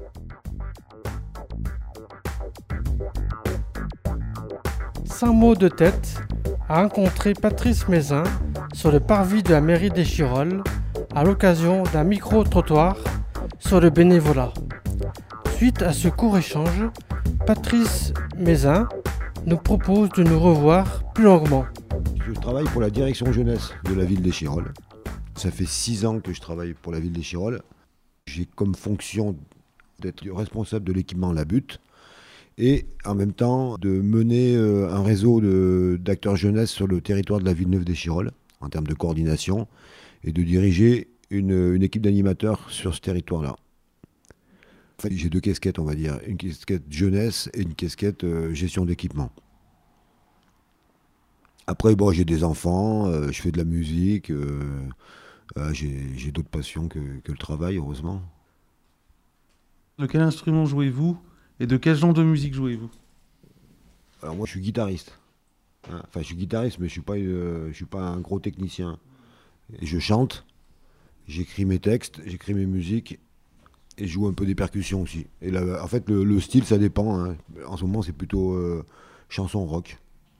Sans mots de tête a rencontré Patrice Mézin sur le parvis de la mairie d'Échirolles à l'occasion d'un micro-trottoir sur le bénévolat. Suite à ce court échange, Patrice Mézin nous propose de nous revoir plus longuement. Je travaille pour la direction jeunesse de la ville d'Échirolles. Ça fait 6 ans que je travaille pour la ville d'Échirolles. J'ai comme fonction d'être responsable de l'équipement La Butte et en même temps de mener un réseau d'acteurs jeunesse sur le territoire de la Villeneuve d'Échirolles en termes de coordination et de diriger une équipe d'animateurs sur ce territoire-là. En fait, j'ai 2 casquettes, on va dire. Une casquette jeunesse et une casquette gestion d'équipement. Après, bon, j'ai des enfants, je fais de la musique, j'ai d'autres passions que le travail, heureusement. De quel instrument jouez-vous et de quel genre de musique jouez-vous? Alors moi, je suis guitariste. Enfin, je suis guitariste, mais je suis pas un gros technicien. Et je chante, j'écris mes textes, j'écris mes musiques et je joue un peu des percussions aussi. Et là, en fait, le style, ça dépend. Hein. En ce moment, c'est plutôt chanson rock.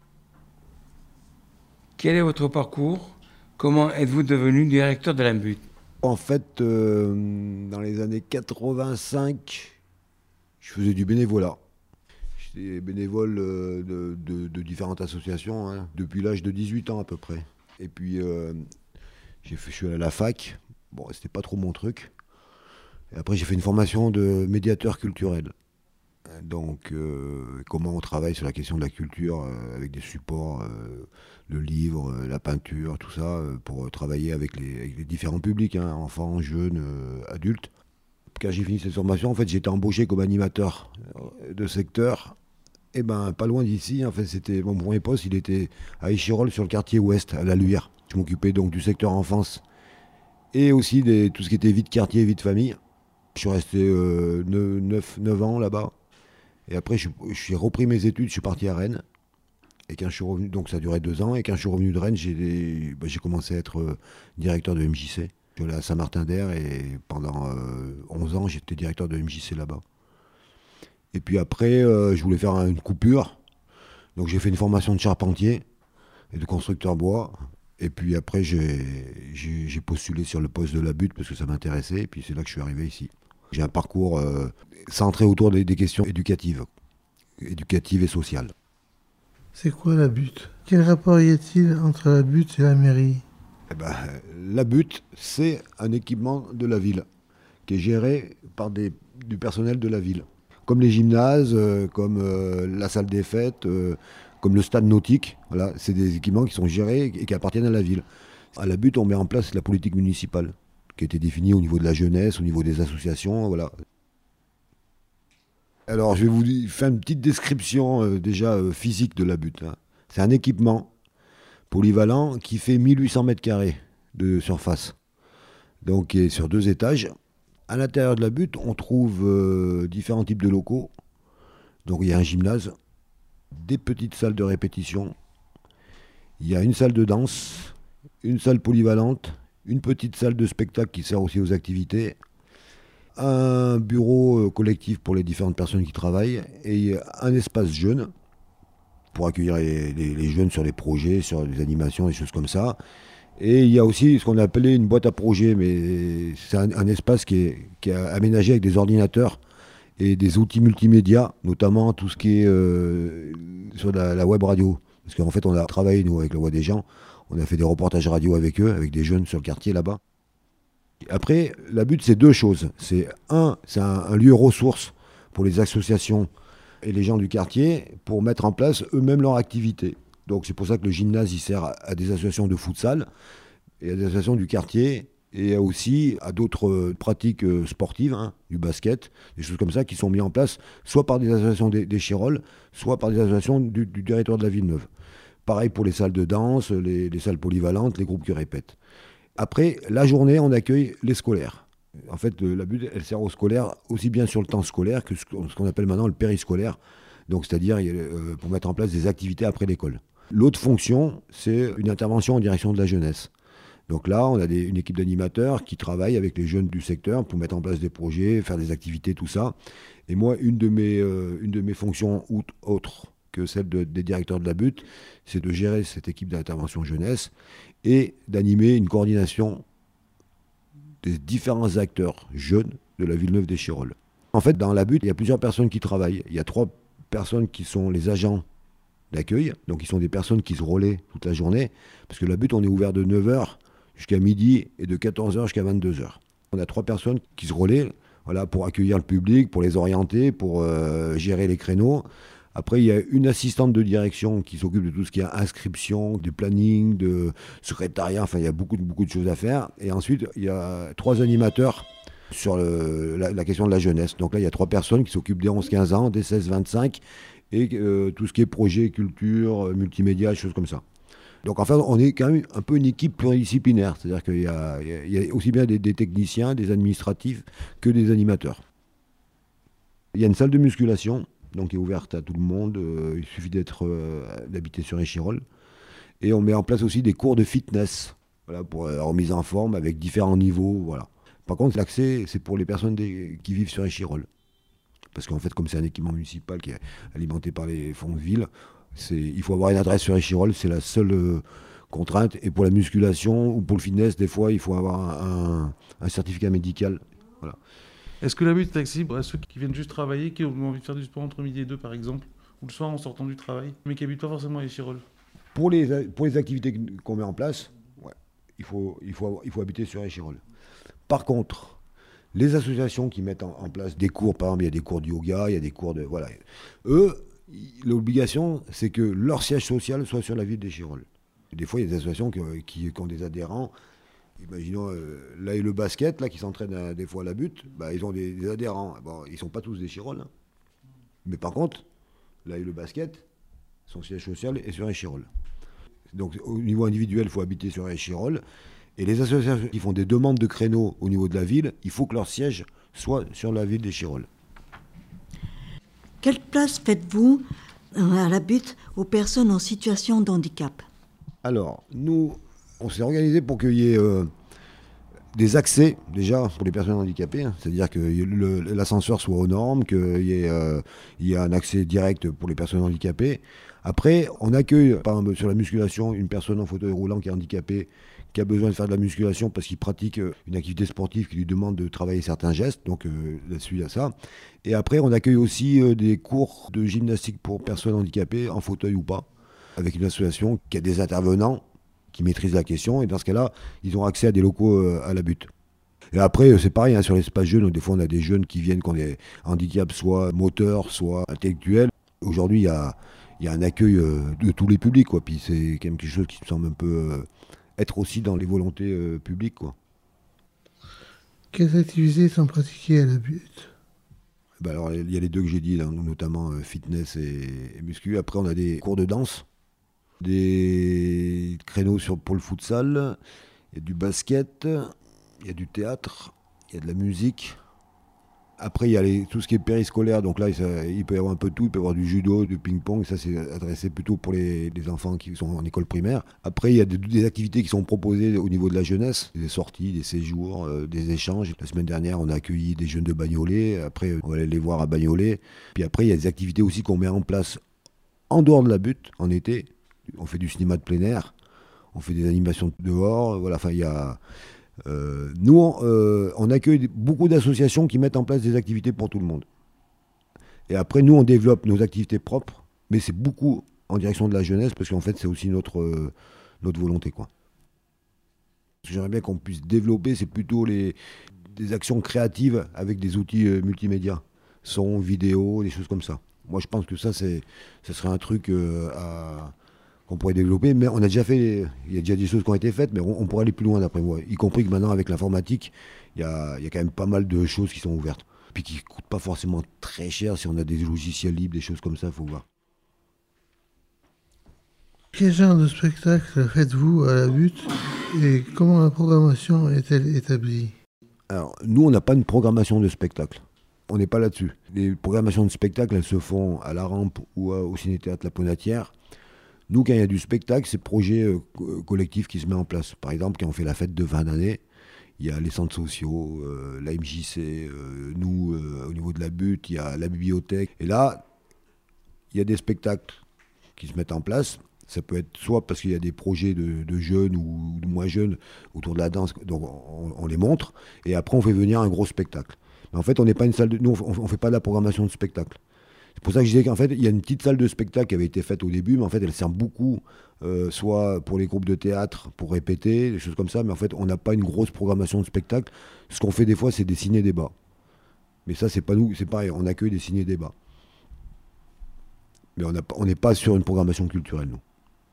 Quel est votre parcours? Comment êtes-vous devenu directeur de la Butte? En fait, dans les années 85, je faisais du bénévolat. J'étais bénévole de différentes associations, hein, depuis l'âge de 18 ans à peu près. Et puis, je suis allé à la fac. Bon, c'était pas trop mon truc. Et après, j'ai fait une formation de médiateur culturel. Donc, comment on travaille sur la question de la culture avec des supports, le livre, la peinture, tout ça, pour travailler avec les différents publics, hein, enfants, jeunes, adultes. Quand j'ai fini cette formation, en fait, j'ai été embauché comme animateur de secteur. Et ben, pas loin d'ici, en fait, c'était mon premier poste, il était à Échirolles, sur le quartier ouest, à la Luire. Je m'occupais donc du secteur enfance et aussi tout ce qui était vie de quartier, vie de famille. Je suis resté 9 ans là-bas. Et après, je suis repris mes études, je suis parti à Rennes. Et quand je suis revenu, donc ça a duré 2 ans. Et quand je suis revenu de Rennes, j'ai commencé à être directeur de MJC. Je suis allé à Saint-Martin-d'Air et pendant 11 ans, j'étais directeur de MJC là-bas. Et puis après, je voulais faire une coupure. Donc j'ai fait une formation de charpentier et de constructeur bois. Et puis après, j'ai postulé sur le poste de la Butte parce que ça m'intéressait. Et puis c'est là que je suis arrivé ici. J'ai un parcours centré autour des questions éducatives et sociales. C'est quoi la Butte? Quel rapport y a-t-il entre la Butte et la mairie? Eh ben, la Butte, c'est un équipement de la ville qui est géré par du personnel de la ville. Comme les gymnases, comme la salle des fêtes, comme le stade nautique. Voilà, c'est des équipements qui sont gérés et qui appartiennent à la ville. À la Butte, on met en place la politique municipale qui a été définie au niveau de la jeunesse, au niveau des associations, voilà. Alors, je vais vous faire une petite description déjà physique de la Butte. Hein. C'est un équipement polyvalent qui fait 1800 mètres carrés de surface. Donc, qui est sur 2 étages. À l'intérieur de la Butte, on trouve différents types de locaux. Donc, il y a un gymnase, des petites salles de répétition. Il y a une salle de danse, une salle polyvalente, une petite salle de spectacle qui sert aussi aux activités, un bureau collectif pour les différentes personnes qui travaillent et un espace jeune pour accueillir les jeunes sur les projets, sur les animations, des choses comme ça. Et il y a aussi ce qu'on a appelé une boîte à projets, mais c'est un espace qui est aménagé avec des ordinateurs et des outils multimédia, notamment tout ce qui est sur la web radio. Parce qu'en fait, on a travaillé, nous, avec la Voix des gens. On a fait des reportages radio avec eux, avec des jeunes sur le quartier là-bas. Après, la Butte, c'est 2 choses. C'est un lieu ressource pour les associations et les gens du quartier pour mettre en place eux-mêmes leur activité. Donc c'est pour ça que le gymnase, il sert à des associations de futsal et à des associations du quartier et aussi à d'autres pratiques sportives, hein, du basket, des choses comme ça qui sont mises en place soit par des associations d'Échirolles, soit par des associations du territoire de la Villeneuve. Pareil pour les salles de danse, les salles polyvalentes, les groupes qui répètent. Après, la journée, on accueille les scolaires. En fait, la Butte, elle sert aux scolaires aussi bien sur le temps scolaire que ce qu'on appelle maintenant le périscolaire. Donc, c'est-à-dire pour mettre en place des activités après l'école. L'autre fonction, c'est une intervention en direction de la jeunesse. Donc là, on a une équipe d'animateurs qui travaille avec les jeunes du secteur pour mettre en place des projets, faire des activités, tout ça. Et moi, une de mes fonctions autres que celle des directeurs de la butte, c'est de gérer cette équipe d'intervention jeunesse et d'animer une coordination des différents acteurs jeunes de la Villeneuve-des-Chirolles. En fait, dans la butte, il y a plusieurs personnes qui travaillent. Il y a 3 personnes qui sont les agents d'accueil, donc ils sont des personnes qui se relaient toute la journée, parce que la butte, on est ouvert de 9h jusqu'à midi et de 14h jusqu'à 22h. On a 3 personnes qui se relaient, voilà, pour accueillir le public, pour les orienter, pour gérer les créneaux. Après, il y a une assistante de direction qui s'occupe de tout ce qui est inscription, du planning, de secrétariat, enfin il y a beaucoup de choses à faire. Et ensuite, il y a 3 animateurs sur la question de la jeunesse. Donc là, il y a 3 personnes qui s'occupent des 11-15 ans, des 16-25, et tout ce qui est projet, culture, multimédia, choses comme ça. Donc en fait, on est quand même un peu une équipe pluridisciplinaire, c'est-à-dire qu'il y a aussi bien des techniciens, des administratifs, que des animateurs. Il y a une salle de musculation, donc qui est ouverte à tout le monde, il suffit d'habiter sur Échirolles. Et on met en place aussi des cours de fitness, voilà, pour remise en forme avec différents niveaux, voilà. Par contre, l'accès, c'est pour les personnes qui vivent sur Échirolles. Parce qu'en fait, comme c'est un équipement municipal qui est alimenté par les fonds de ville, il faut avoir une adresse sur Échirolles, c'est la seule contrainte. Et pour la musculation ou pour le fitness, des fois, il faut avoir un certificat médical. Voilà. Est-ce que la butte est accessible à ceux qui viennent juste travailler, qui ont envie de faire du sport entre midi et 2 par exemple, ou le soir en sortant du travail, mais qui n'habitent pas forcément à Échirolles? Pour les activités qu'on met en place, ouais, il faut habiter sur Échirolles. Par contre, les associations qui mettent en place des cours, par exemple, il y a des cours de yoga, il y a des cours de... Voilà. Eux, l'obligation, c'est que leur siège social soit sur la ville d'Échirolles. Des fois, il y a des associations qui ont des adhérents. Imaginons, là, et le basket, là, qui s'entraînent des fois à la butte, bah, ils ont des adhérents. Bon, ils ne sont pas tous d'Échirolles. Hein. Mais par contre, là, et le basket, son siège social est sur Échirolles. Donc, au niveau individuel, il faut habiter sur Échirolles. Et les associations qui font des demandes de créneaux au niveau de la ville, il faut que leur siège soit sur la ville d'Échirolles. Quelle place faites-vous à la butte aux personnes en situation de handicap? Alors, nous, on s'est organisé pour qu'il y ait des accès, déjà, pour les personnes handicapées. Hein, c'est-à-dire que l'ascenseur soit aux normes, qu'il y ait un accès direct pour les personnes handicapées. Après, on accueille, par exemple, sur la musculation, une personne en fauteuil roulant qui est handicapée, qui a besoin de faire de la musculation parce qu'il pratique une activité sportive qui lui demande de travailler certains gestes. Donc là-dessus, il y a ça. Et après, on accueille aussi des cours de gymnastique pour personnes handicapées, en fauteuil ou pas, avec une association qui a des intervenants qui maîtrisent la question. Et dans ce cas-là, ils ont accès à des locaux à la butte. Et après, c'est pareil, hein, sur l'espace jeune, des fois, on a des jeunes qui viennent qui ont des handicaps soit moteurs, soit intellectuels. Aujourd'hui, il y a un accueil de tous les publics, quoi. Puis c'est quand même quelque chose qui me semble un peu... être aussi dans les volontés publiques, quoi. Quelles activités sont pratiquées à la butte? Ben alors, il y a les 2 que j'ai dit, là, notamment fitness et muscu. Après, on a des cours de danse, des créneaux pour le futsal, il y a du basket, il y a du théâtre, il y a de la musique. Après, il y a tout ce qui est périscolaire, donc là, il peut y avoir un peu de tout. Il peut y avoir du judo, du ping-pong, ça c'est adressé plutôt pour les enfants qui sont en école primaire. Après, il y a des activités qui sont proposées au niveau de la jeunesse, des sorties, des séjours, des échanges. La semaine dernière, on a accueilli des jeunes de Bagnolet, après on va aller les voir à Bagnolet. Puis après, il y a des activités aussi qu'on met en place en dehors de la butte, en été. On fait du cinéma de plein air, on fait des animations dehors, voilà, enfin il y a... nous, on accueille beaucoup d'associations qui mettent en place des activités pour tout le monde. Et après, nous, on développe nos activités propres, mais c'est beaucoup en direction de la jeunesse, parce qu'en fait, c'est aussi notre volonté, quoi. Ce que j'aimerais bien qu'on puisse développer, c'est plutôt des actions créatives avec des outils multimédia, son, vidéo, des choses comme ça. Moi, je pense que ça serait un truc qu'on pourrait développer, mais on a déjà fait, il y a déjà des choses qui ont été faites, mais on pourrait aller plus loin d'après moi, y compris que maintenant avec l'informatique, il y a quand même pas mal de choses qui sont ouvertes, puis qui ne coûtent pas forcément très cher si on a des logiciels libres, des choses comme ça, il faut voir. Quel genre de spectacle faites-vous à la butte et comment la programmation est-elle établie? Alors, nous, on n'a pas une programmation de spectacle. On n'est pas là-dessus. Les programmations de spectacle, elles se font à la Rampe ou au Ciné-Théâtre La Ponatière. Nous, quand il y a du spectacle, c'est le projet collectif qui se met en place. Par exemple, quand on fait la fête de fin d'année, il y a les centres sociaux, la MJC, nous, au niveau de la butte, il y a la bibliothèque. Et là, il y a des spectacles qui se mettent en place. Ça peut être soit parce qu'il y a des projets de jeunes ou de moins jeunes autour de la danse, donc on les montre, et après on fait venir un gros spectacle. Mais en fait, on n'est pas une salle de... Nous, on ne fait pas de la programmation de spectacle. C'est pour ça que je disais qu'en fait, il y a une petite salle de spectacle qui avait été faite au début, mais en fait, elle sert beaucoup, soit pour les groupes de théâtre, pour répéter, des choses comme ça, mais en fait, on n'a pas une grosse programmation de spectacle. Ce qu'on fait des fois, c'est des ciné-débats. Mais ça, c'est pas nous, c'est pareil, on accueille des ciné-débats. Mais on n'est pas sur une programmation culturelle, nous.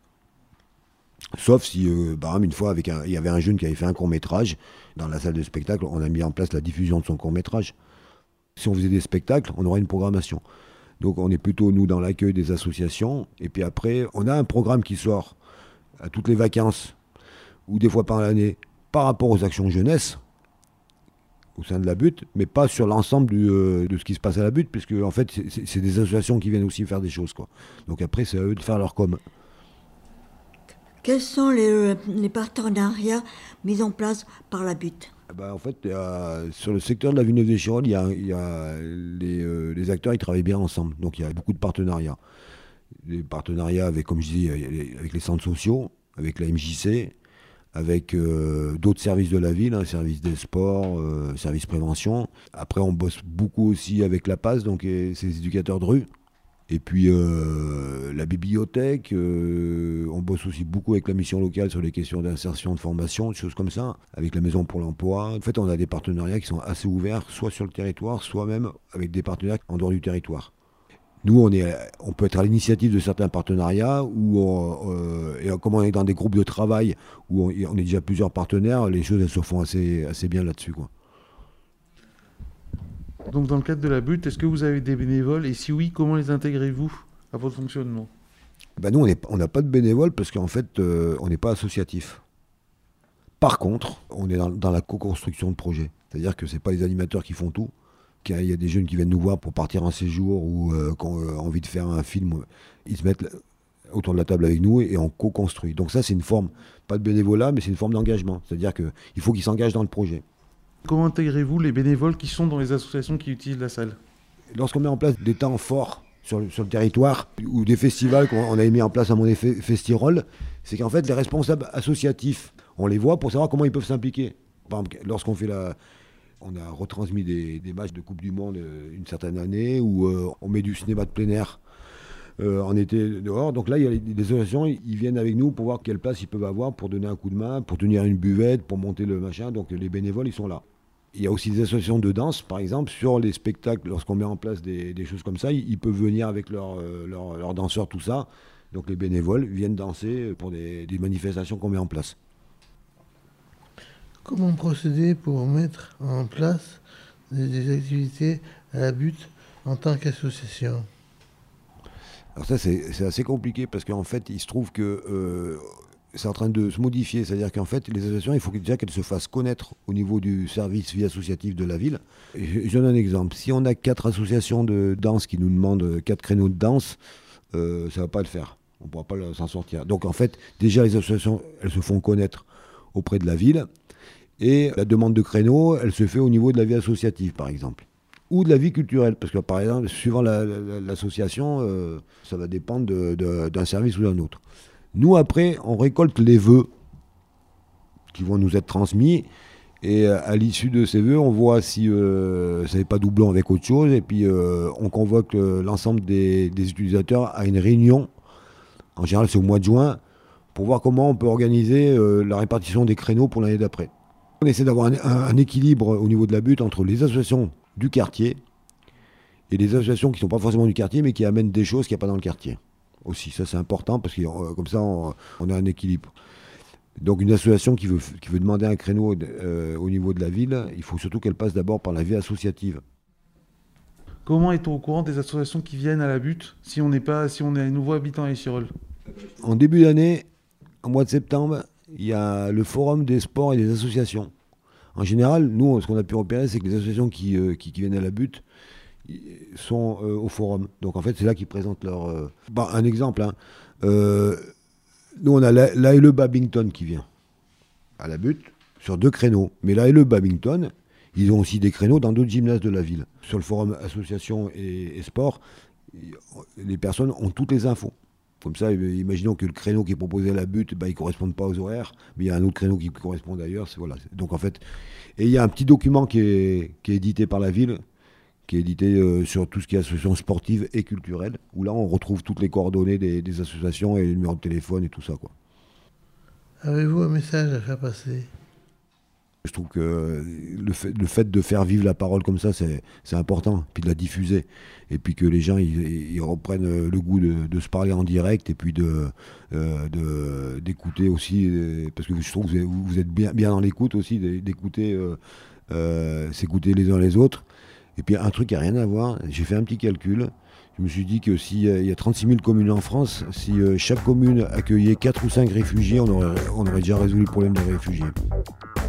Sauf si, par exemple, une fois, il y avait un jeune qui avait fait un court-métrage, dans la salle de spectacle, on a mis en place la diffusion de son court-métrage. Si on faisait des spectacles, on aurait une programmation. Donc on est plutôt, nous, dans l'accueil des associations. Et puis après, on a un programme qui sort à toutes les vacances, ou des fois par l'année, par rapport aux actions jeunesse, au sein de la butte, mais pas sur l'ensemble de ce qui se passe à la butte, puisque en fait, c'est des associations qui viennent aussi faire des choses, quoi. Donc après, c'est à eux de faire leur com. Quels sont les partenariats mis en place par la butte? En fait, sur le secteur de la Villeneuve-des-Chirolles, il y a les acteurs, ils travaillent bien ensemble. Donc il y a beaucoup de partenariats. Des partenariats avec, comme je dis, avec les centres sociaux, avec la MJC, avec d'autres services de la ville, services des sports, services prévention. Après, on bosse beaucoup aussi avec la PAS, donc c'est les éducateurs de rue. Et puis la bibliothèque, on bosse aussi beaucoup avec la mission locale sur les questions d'insertion, de formation, des choses comme ça, avec la Maison pour l'Emploi. En fait, on a des partenariats qui sont assez ouverts, soit sur le territoire, soit même avec des partenaires en dehors du territoire. Nous, on peut être à l'initiative de certains partenariats, et comme on est dans des groupes de travail où on est déjà plusieurs partenaires, les choses elles se font assez bien là-dessus, quoi. Donc dans le cadre de la butte, est-ce que vous avez des bénévoles et si oui, comment les intégrez-vous à votre fonctionnement? Nous, on n'a pas de bénévoles parce qu'en fait, on n'est pas associatif. Par contre, on est dans la co-construction de projets. C'est-à-dire que ce n'est pas les animateurs qui font tout. Il y a des jeunes qui viennent nous voir pour partir en séjour ou qui ont envie de faire un film. Ils se mettent autour de la table avec nous et on co-construit. Donc ça, c'est une forme, pas de bénévolat, mais c'est une forme d'engagement. C'est-à-dire qu'il faut qu'ils s'engagent dans le projet. Comment intégrez-vous les bénévoles qui sont dans les associations qui utilisent la salle? Lorsqu'on met en place des temps forts sur le territoire ou des festivals qu'on avait mis en place à mon effet Festirol, c'est qu'en fait les responsables associatifs, on les voit pour savoir comment ils peuvent s'impliquer. Par exemple, lorsqu'on fait on a retransmis des matchs de Coupe du Monde une certaine année où on met du cinéma de plein air en été dehors. Donc là, il y a des associations, ils viennent avec nous pour voir quelle place ils peuvent avoir pour donner un coup de main, pour tenir une buvette, pour monter le machin. Donc les bénévoles, ils sont là. Il y a aussi des associations de danse, par exemple, sur les spectacles, lorsqu'on met en place des choses comme ça, ils peuvent venir avec leurs danseurs, tout ça. Donc les bénévoles viennent danser pour des manifestations qu'on met en place. Comment procéder pour mettre en place des activités à la butte en tant qu'association? Alors ça, c'est assez compliqué parce qu'en fait, il se trouve que c'est en train de se modifier. C'est-à-dire qu'en fait, les associations, il faut déjà qu'elles se fassent connaître au niveau du service vie associative de la ville. Et je donne un exemple. Si on a 4 associations de danse qui nous demandent 4 créneaux de danse, ça ne va pas le faire. On ne pourra pas s'en sortir. Donc en fait, déjà, les associations, elles se font connaître auprès de la ville. Et la demande de créneaux, elle se fait au niveau de la vie associative, par exemple. Ou de la vie culturelle, parce que par exemple, suivant l'association, ça va dépendre d'un service ou d'un autre. Nous, après, on récolte les vœux qui vont nous être transmis, et à l'issue de ces vœux, on voit si ça n'est pas doublon avec autre chose, et puis on convoque l'ensemble des utilisateurs à une réunion, en général c'est au mois de juin, pour voir comment on peut organiser la répartition des créneaux pour l'année d'après. On essaie d'avoir un équilibre au niveau de la butte entre les associations du quartier et les associations qui ne sont pas forcément du quartier mais qui amènent des choses qu'il n'y a pas dans le quartier. Aussi, ça c'est important parce que comme ça on a un équilibre. Donc une association qui veut demander un créneau au niveau de la ville, il faut surtout qu'elle passe d'abord par la vie associative. Comment est-on au courant des associations qui viennent à la butte si on est un nouveau habitant à Échirolles? En début d'année, au mois de septembre, il y a le forum des sports et des associations. En général, nous, ce qu'on a pu repérer, c'est que les associations qui viennent à la butte, sont au forum. Donc en fait, c'est là qu'ils présentent leur... un exemple, hein. Nous, on a l'ALE Babington qui vient à la butte sur 2 créneaux. Mais l'ALE Babington, ils ont aussi des créneaux dans d'autres gymnases de la ville. Sur le forum association et sport, les personnes ont toutes les infos. Comme ça, imaginons que le créneau qui est proposé à la butte, il ne corresponde pas aux horaires, mais il y a un autre créneau qui correspond d'ailleurs. Voilà. Donc en fait, et il y a un petit document qui est édité par la ville, qui est édité sur tout ce qui est association sportive et culturelle, où là on retrouve toutes les coordonnées des associations et les numéros de téléphone et tout ça, quoi. Avez-vous un message à faire passer ? Je trouve que le fait de faire vivre la parole comme ça, c'est important, puis de la diffuser, et puis que les gens ils reprennent le goût de se parler en direct, et puis d'écouter aussi, parce que je trouve que vous êtes bien dans l'écoute aussi, d'écouter, s'écouter les uns les autres. Et puis un truc qui n'a rien à voir, j'ai fait un petit calcul, je me suis dit que s'il y a 36 000 communes en France, si chaque commune accueillait 4 ou 5 réfugiés, on aurait déjà résolu le problème des réfugiés.